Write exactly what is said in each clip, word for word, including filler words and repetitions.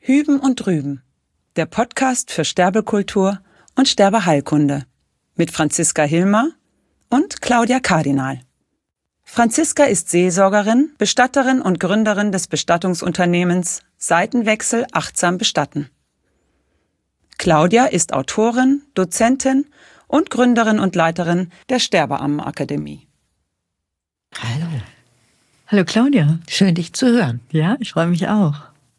Hüben und Drüben, der Podcast für Sterbekultur und Sterbeheilkunde mit Franziska Hilmer und Claudia Kardinal. Franziska ist Seelsorgerin, Bestatterin und Gründerin des Bestattungsunternehmens Seitenwechsel achtsam bestatten. Claudia ist Autorin, Dozentin und Gründerin und Leiterin der Sterbeammenakademie. Hallo. Hallo Claudia. Schön, dich zu hören. Ja, ich freue mich auch.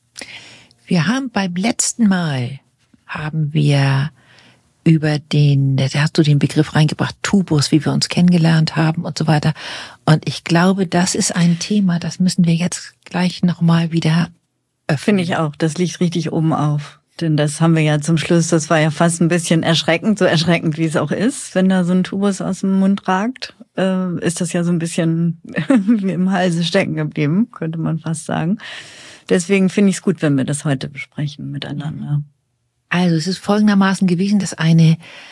Wir haben beim letzten Mal, haben wir über den, da hast du den Begriff reingebracht, Tubus, wie wir uns kennengelernt haben und so weiter. Und ich glaube, das ist ein Thema, das müssen wir jetzt gleich nochmal wieder öffnen. Finde ich auch, das liegt richtig oben auf. Denn das haben wir ja zum Schluss, das war ja fast ein bisschen erschreckend, so erschreckend wie es auch ist, wenn da so ein Tubus aus dem Mund ragt, äh, ist das ja so ein bisschen wie im Halse stecken geblieben, könnte man fast sagen. Deswegen finde ich es gut, wenn wir das heute besprechen miteinander. Also es ist folgendermaßen gewesen, dass eine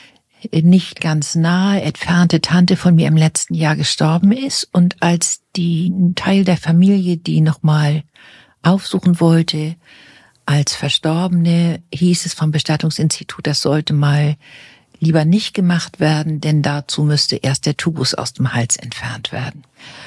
nicht ganz nahe, entfernte Tante von mir im letzten Jahr gestorben ist. Und als die ein Teil der Familie die nochmal aufsuchen wollte, als Verstorbene, hieß es vom Bestattungsinstitut, das sollte mal lieber nicht gemacht werden, denn dazu müsste erst der Tubus aus dem Hals entfernt werden.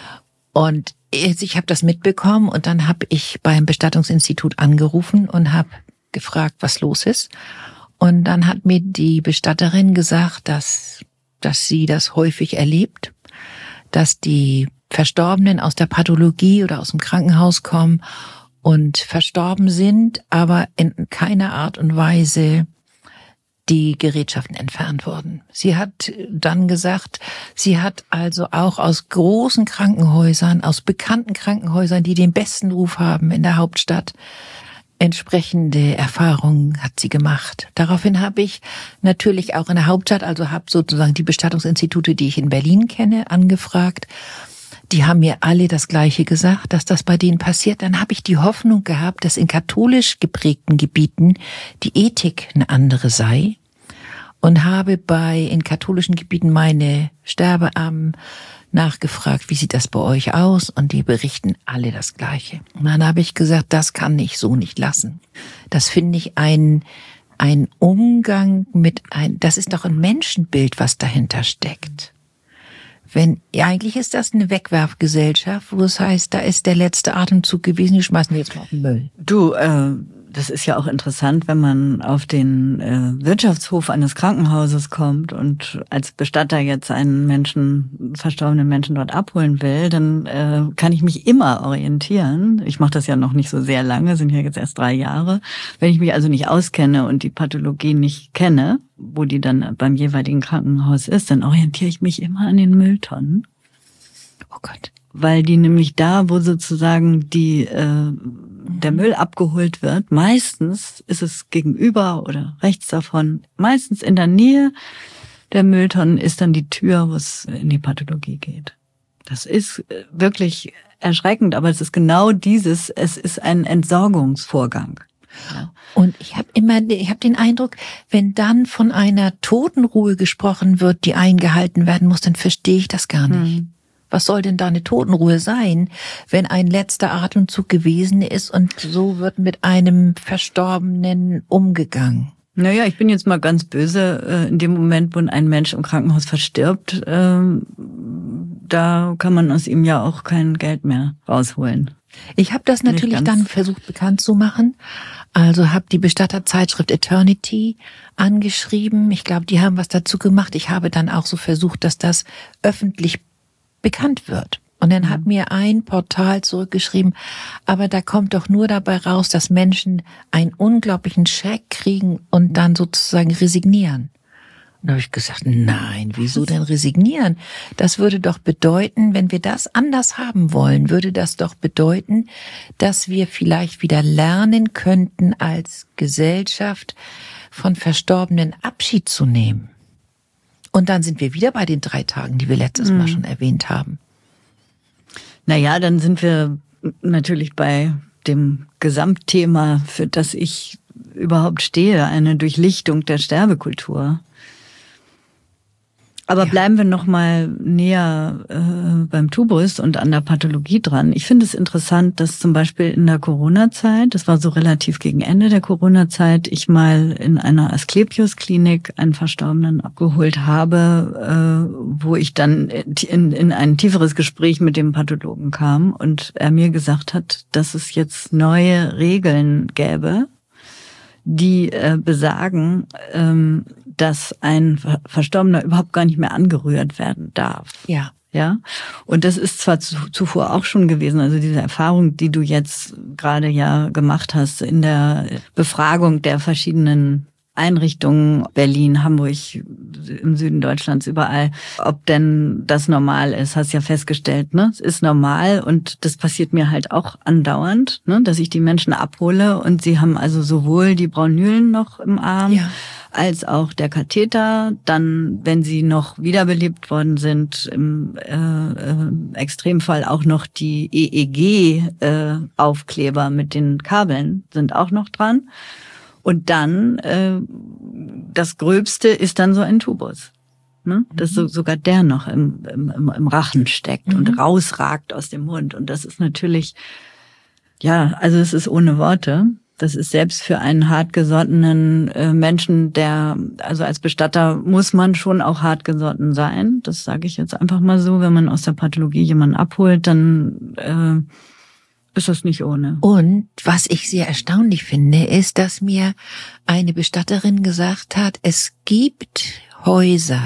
Und ich habe das mitbekommen und dann habe ich beim Bestattungsinstitut angerufen und habe gefragt, was los ist. Und dann hat mir die Bestatterin gesagt, dass, dass sie das häufig erlebt, dass die Verstorbenen aus der Pathologie oder aus dem Krankenhaus kommen und verstorben sind, aber in keiner Art und Weise die Gerätschaften entfernt wurden. Sie hat dann gesagt, sie hat also auch aus großen Krankenhäusern, aus bekannten Krankenhäusern, die den besten Ruf haben in der Hauptstadt, entsprechende Erfahrungen hat sie gemacht. Daraufhin habe ich natürlich auch in der Hauptstadt, also habe sozusagen die Bestattungsinstitute, die ich in Berlin kenne, angefragt. Die haben mir alle das Gleiche gesagt, dass das bei denen passiert. Dann habe ich die Hoffnung gehabt, dass in katholisch geprägten Gebieten die Ethik eine andere sei und habe bei in katholischen Gebieten meine Sterbeammen nachgefragt, wie sieht das bei euch aus? Und die berichten alle das Gleiche. Und dann habe ich gesagt, das kann ich so nicht lassen. Das finde ich ein ein Umgang mit ein, das ist doch ein Menschenbild, was dahinter steckt. Wenn, ja, eigentlich ist das eine Wegwerfgesellschaft, wo es heißt, da ist der letzte Atemzug gewesen, die schmeißen wir jetzt mal auf den Müll. Du, äh, das ist ja auch interessant, wenn man auf den äh, Wirtschaftshof eines Krankenhauses kommt und als Bestatter jetzt einen Menschen, verstorbenen Menschen dort abholen will, dann äh, kann ich mich immer orientieren. Ich mache das ja noch nicht so sehr lange, sind ja jetzt erst drei Jahre. Wenn ich mich also nicht auskenne und die Pathologie nicht kenne, wo die dann beim jeweiligen Krankenhaus ist, dann orientiere ich mich immer an den Mülltonnen. Oh Gott. Weil die nämlich da, wo sozusagen die äh, der Müll abgeholt wird, meistens ist es gegenüber oder rechts davon, meistens in der Nähe der Mülltonnen ist dann die Tür, wo es in die Pathologie geht. Das ist wirklich erschreckend, aber es ist genau dieses, es ist ein Entsorgungsvorgang. Ja. Und ich habe immer, ich habe den Eindruck, wenn dann von einer Totenruhe gesprochen wird, die eingehalten werden muss, dann verstehe ich das gar nicht. Hm. Was soll denn da eine Totenruhe sein, wenn ein letzter Atemzug gewesen ist und so wird mit einem Verstorbenen umgegangen? Naja, ich bin jetzt mal ganz böse. In dem Moment, wo ein Mensch im Krankenhaus verstirbt, da kann man aus ihm ja auch kein Geld mehr rausholen. Ich habe das natürlich dann versucht bekannt zu machen. Also habe die Bestatterzeitschrift Eternity angeschrieben. Ich glaube, die haben was dazu gemacht. Ich habe dann auch so versucht, dass das öffentlich bekannt wird. Und dann hat mir ein Portal zurückgeschrieben, aber da kommt doch nur dabei raus, dass Menschen einen unglaublichen Schreck kriegen und dann sozusagen resignieren. Und da habe ich gesagt, nein, wieso denn resignieren? Das würde doch bedeuten, wenn wir das anders haben wollen, würde das doch bedeuten, dass wir vielleicht wieder lernen könnten, als Gesellschaft von Verstorbenen Abschied zu nehmen. Und dann sind wir wieder bei den drei Tagen, die wir letztes Mal schon erwähnt haben. Naja, dann sind wir natürlich bei dem Gesamtthema, für das ich überhaupt stehe, eine Durchlichtung der Sterbekultur. Aber Ja. bleiben wir noch mal näher äh, beim Tubus und an der Pathologie dran. Ich finde es interessant, dass zum Beispiel in der Corona-Zeit, das war so relativ gegen Ende der Corona-Zeit, ich mal in einer Asklepios-Klinik einen Verstorbenen abgeholt habe, äh, wo ich dann in, in ein tieferes Gespräch mit dem Pathologen kam und er mir gesagt hat, dass es jetzt neue Regeln gäbe, die äh, besagen, ähm, dass ein Verstorbener überhaupt gar nicht mehr angerührt werden darf. Ja. Ja. Und das ist zwar zu, zuvor auch schon gewesen, also diese Erfahrung, die du jetzt gerade ja gemacht hast in der Befragung der verschiedenen Einrichtungen, Berlin, Hamburg, im Süden Deutschlands, überall, ob denn das normal ist, hast ja festgestellt, ne? Es ist normal und das passiert mir halt auch andauernd, ne? Dass ich die Menschen abhole und sie haben also sowohl die Braunülen noch im Arm, Ja. als auch der Katheter. Dann, wenn sie noch wiederbelebt worden sind, im äh, äh, Extremfall auch noch die E E G-Aufkleber äh, mit den Kabeln sind auch noch dran. Und dann, äh, das Gröbste ist dann so ein Tubus. Ne? Dass so, sogar der noch im, im, im Rachen steckt mhm. und rausragt aus dem Mund. Und das ist natürlich, ja, also es ist ohne Worte. Das ist selbst für einen hartgesottenen äh, Menschen, der, also als Bestatter muss man schon auch hartgesotten sein. Das sage ich jetzt einfach mal so. Wenn man aus der Pathologie jemanden abholt, dann äh, ist das nicht ohne. Und was ich sehr erstaunlich finde, ist, dass mir eine Bestatterin gesagt hat, es gibt Häuser,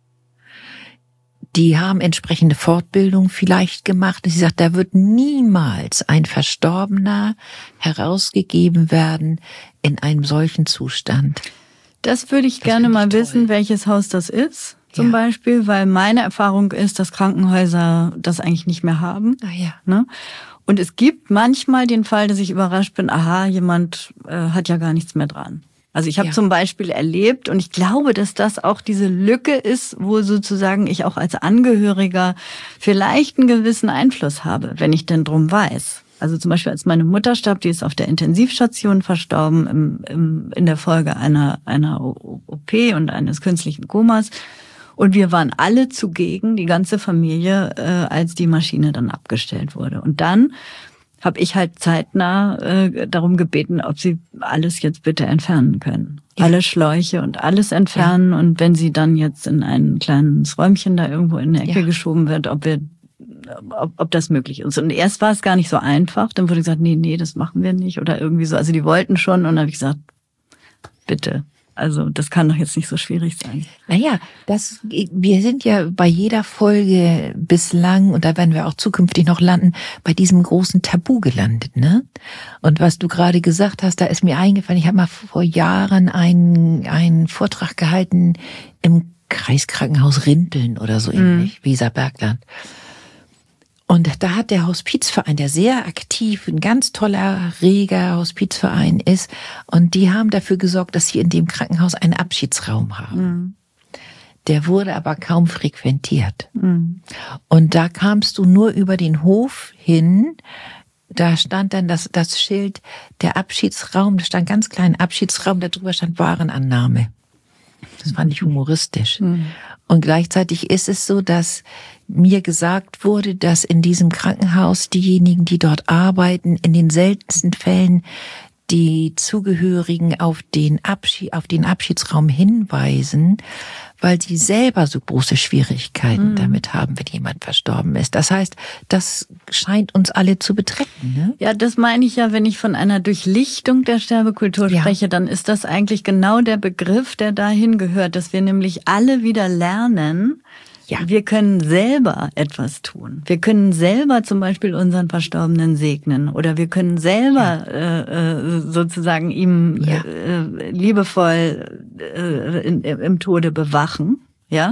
die haben entsprechende Fortbildung vielleicht gemacht. Sie sagt, da wird niemals ein Verstorbener herausgegeben werden in einem solchen Zustand. Das würde ich Das gerne finde ich mal toll. wissen, welches Haus das ist, zum Ja. Beispiel, weil meine Erfahrung ist, dass Krankenhäuser das eigentlich nicht mehr haben. Ah ja. Ne? Und es gibt manchmal den Fall, dass ich überrascht bin, aha, jemand äh, hat ja gar nichts mehr dran. Also ich habe Ja. zum Beispiel erlebt, und ich glaube, dass das auch diese Lücke ist, wo sozusagen ich auch als Angehöriger vielleicht einen gewissen Einfluss habe, wenn ich denn drum weiß. Also zum Beispiel, als meine Mutter starb, die ist auf der Intensivstation verstorben im, im, in der Folge einer, einer O P und eines künstlichen Komas. Und wir waren alle zugegen, die ganze Familie, äh, als die Maschine dann abgestellt wurde. Und dann habe ich halt zeitnah äh, darum gebeten, ob sie alles jetzt bitte entfernen können. Ja. Alle Schläuche und alles entfernen. Ja. Und wenn sie dann jetzt in ein kleines Räumchen da irgendwo in der Ecke ja. geschoben wird, ob wir Ob, ob das möglich ist. Und erst war es gar nicht so einfach. Dann wurde gesagt, nee, nee, das machen wir nicht. Oder irgendwie so. Also die wollten schon. Und dann habe ich gesagt, bitte. Also das kann doch jetzt nicht so schwierig sein. Naja, das, wir sind ja bei jeder Folge bislang, und da werden wir auch zukünftig noch landen, bei diesem großen Tabu gelandet, ne? Und was du gerade gesagt hast, da ist mir eingefallen, ich habe mal vor Jahren einen, einen Vortrag gehalten im Kreiskrankenhaus Rinteln oder so ähnlich, mhm. Weserbergland. Und da hat der Hospizverein, der sehr aktiv, ein ganz toller, reger Hospizverein ist, und die haben dafür gesorgt, dass sie in dem Krankenhaus einen Abschiedsraum haben. Mhm. Der wurde aber kaum frequentiert. Mhm. Und da kamst du nur über den Hof hin, da stand dann das, das Schild, der Abschiedsraum, da stand ganz klein Abschiedsraum, da drüber stand Warenannahme. Das fand ich humoristisch. Mhm. Und gleichzeitig ist es so, dass mir gesagt wurde, dass in diesem Krankenhaus diejenigen, die dort arbeiten, in den seltensten Fällen die Zugehörigen auf den Abschied, auf den Abschiedsraum hinweisen, weil sie selber so große Schwierigkeiten mhm. damit haben, wenn jemand verstorben ist. Das heißt, das scheint uns alle zu betreffen, ne? Ja, das meine ich ja, wenn ich von einer Durchlichtung der Sterbekultur ja. spreche, dann ist das eigentlich genau der Begriff, der dahin gehört, dass wir nämlich alle wieder lernen, ja. wir können selber etwas tun. Wir können selber zum Beispiel unseren Verstorbenen segnen oder wir können selber ja. äh, sozusagen ihm ja. äh, liebevoll äh, in, im Tode bewachen. Ja,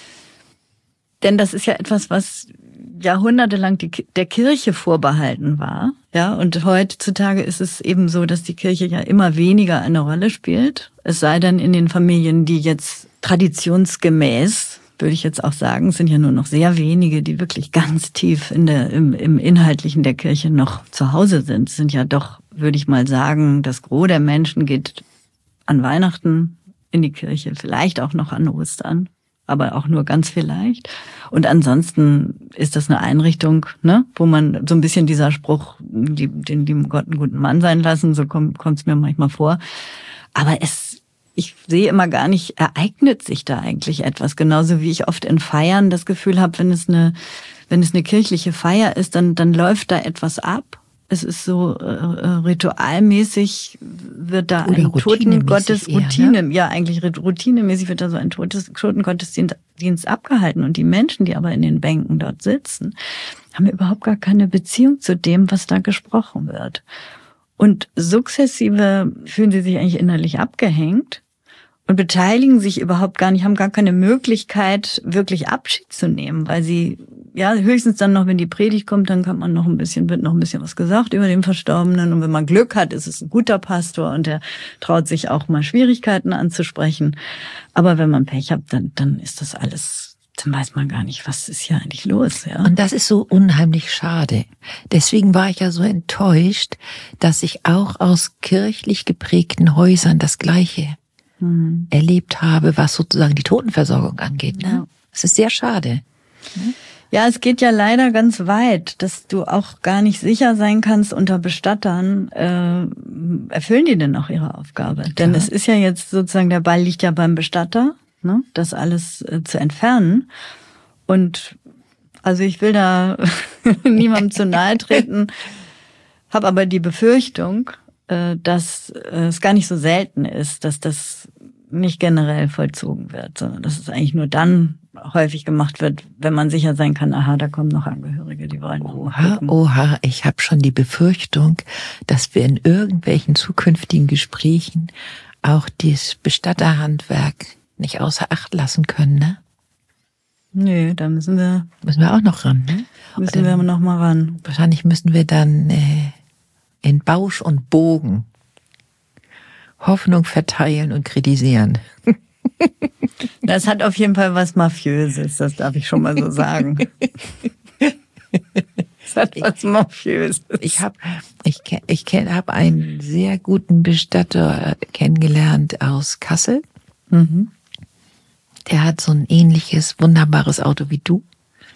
denn das ist ja etwas, was jahrhundertelang die, der Kirche vorbehalten war. Ja, und heutzutage ist es eben so, dass die Kirche ja immer weniger eine Rolle spielt. Es sei denn in den Familien, die jetzt traditionsgemäß, würde ich jetzt auch sagen, es sind ja nur noch sehr wenige, die wirklich ganz tief in der, im, im Inhaltlichen der Kirche noch zu Hause sind. Es sind ja doch, würde ich mal sagen, das Gros der Menschen geht an Weihnachten in die Kirche, vielleicht auch noch an Ostern. aber auch nur ganz vielleicht. Und ansonsten ist das eine Einrichtung, ne, wo man so ein bisschen dieser Spruch, die, den lieben Gott einen guten Mann sein lassen, so kommt es mir manchmal vor. Aber es, ich sehe immer gar nicht, ereignet sich da eigentlich etwas. Genauso wie ich oft in Feiern das Gefühl habe, wenn es eine, wenn es eine kirchliche Feier ist, dann, dann läuft da etwas ab. Es ist so äh, ritualmäßig, wird da Oder ein Totengottes, eher, Routine, ne? ja eigentlich routinemäßig wird da so ein Totes, Totengottesdienst abgehalten. Und die Menschen, die aber in den Bänken dort sitzen, haben überhaupt gar keine Beziehung zu dem, was da gesprochen wird. Und sukzessive fühlen sie sich eigentlich innerlich abgehängt und beteiligen sich überhaupt gar nicht, haben gar keine Möglichkeit, wirklich Abschied zu nehmen, weil sie, ja, höchstens dann noch, wenn die Predigt kommt, dann kann man noch ein bisschen, wird noch ein bisschen was gesagt über den Verstorbenen. Und wenn man Glück hat, ist es ein guter Pastor und der traut sich auch mal Schwierigkeiten anzusprechen. Aber wenn man Pech hat, dann, dann ist das alles, dann weiß man gar nicht, was ist hier eigentlich los, ja. Und das ist so unheimlich schade. Deswegen war ich ja so enttäuscht, dass ich auch aus kirchlich geprägten Häusern das Gleiche hm. erlebt habe, was sozusagen die Totenversorgung angeht. Ne? Ja. Das ist sehr schade. Ja, es geht ja leider ganz weit, dass du auch gar nicht sicher sein kannst unter Bestattern, äh, erfüllen die denn auch ihre Aufgabe? Klar. Denn es ist ja jetzt sozusagen, der Ball liegt ja beim Bestatter, ne, das alles äh, zu entfernen. Und also ich will da niemandem zu nahe treten, habe aber die Befürchtung, äh, dass äh, es gar nicht so selten ist, dass das nicht generell vollzogen wird, sondern dass es eigentlich nur dann häufig gemacht wird, wenn man sicher sein kann, aha, da kommen noch Angehörige, die wollen. Oha, oha, ich habe schon die Befürchtung, dass wir in irgendwelchen zukünftigen Gesprächen auch das Bestatterhandwerk nicht außer Acht lassen können, ne? Nö, da müssen wir... Müssen wir auch noch ran, ne? Müssen wir noch mal ran. Wahrscheinlich müssen wir dann äh, in Bausch und Bogen Hoffnung verteilen und kritisieren. Das hat auf jeden Fall was Mafiöses, das darf ich schon mal so sagen. Das hat was Mafiöses. Ich habe ich, ich habe einen sehr guten Bestatter kennengelernt aus Kassel. Mhm. Der hat so ein ähnliches, wunderbares Auto wie du.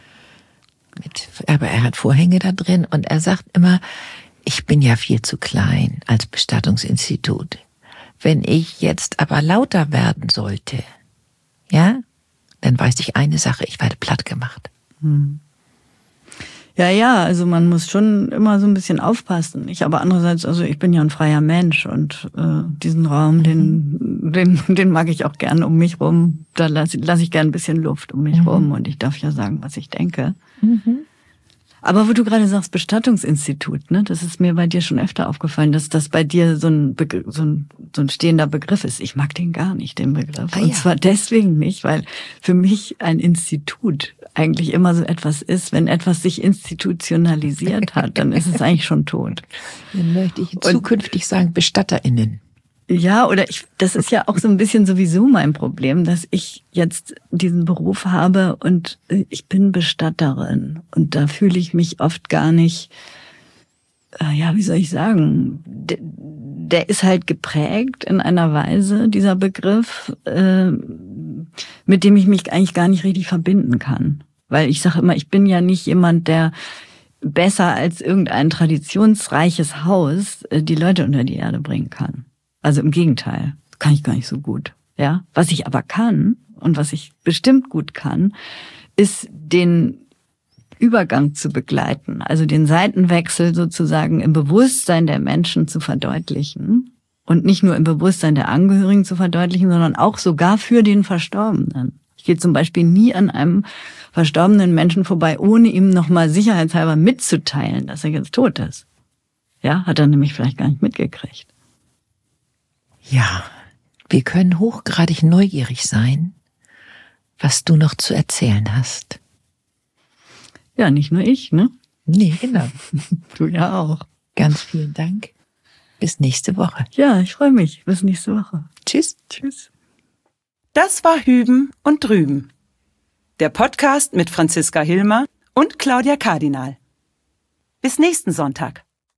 Mit, aber er hat Vorhänge da drin und er sagt immer, ich bin ja viel zu klein als Bestattungsinstitut. Wenn ich jetzt aber lauter werden sollte, ja, dann weiß ich eine Sache, ich werde platt gemacht. Hm. Ja, ja, also man muss schon immer so ein bisschen aufpassen. Ich aber andererseits, also ich bin ja ein freier Mensch und äh, diesen Raum, den, den, den mag ich auch gern um mich rum. Da lasse lass ich gern ein bisschen Luft um mich mhm. rum und ich darf ja sagen, was ich denke. Mhm. Aber wo du gerade sagst, Bestattungsinstitut, ne, das ist mir bei dir schon öfter aufgefallen, dass das bei dir so ein, Begr- so ein, so ein stehender Begriff ist. Ich mag den gar nicht, den Begriff. Ah, und ja. zwar deswegen nicht, weil für mich ein Institut eigentlich immer so etwas ist, wenn etwas sich institutionalisiert hat, dann ist es eigentlich schon tot. Dann möchte ich zukünftig und, sagen, BestatterInnen. Ja, oder ich, das ist ja auch so ein bisschen sowieso mein Problem, dass ich jetzt diesen Beruf habe und ich bin Bestatterin und da fühle ich mich oft gar nicht, äh, ja, wie soll ich sagen, der, der ist halt geprägt in einer Weise, dieser Begriff, äh, mit dem ich mich eigentlich gar nicht richtig verbinden kann. Weil ich sage immer, ich bin ja nicht jemand, der besser als irgendein traditionsreiches Haus äh, die Leute unter die Erde bringen kann. Also im Gegenteil, kann ich gar nicht so gut. Ja, was ich aber kann und was ich bestimmt gut kann, ist den Übergang zu begleiten, also den Seitenwechsel sozusagen im Bewusstsein der Menschen zu verdeutlichen und nicht nur im Bewusstsein der Angehörigen zu verdeutlichen, sondern auch sogar für den Verstorbenen. Ich gehe zum Beispiel nie an einem verstorbenen Menschen vorbei, ohne ihm nochmal sicherheitshalber mitzuteilen, dass er jetzt tot ist. Ja, hat er nämlich vielleicht gar nicht mitgekriegt. Ja, wir können hochgradig neugierig sein, was du noch zu erzählen hast. Ja, nicht nur ich, ne? Nee, genau. Du ja auch. Ganz vielen Dank. Bis nächste Woche. Ja, ich freue mich. Bis nächste Woche. Tschüss. Tschüss. Das war Hüben und Drüben. Der Podcast mit Franziska Hilmer und Claudia Kardinal. Bis nächsten Sonntag.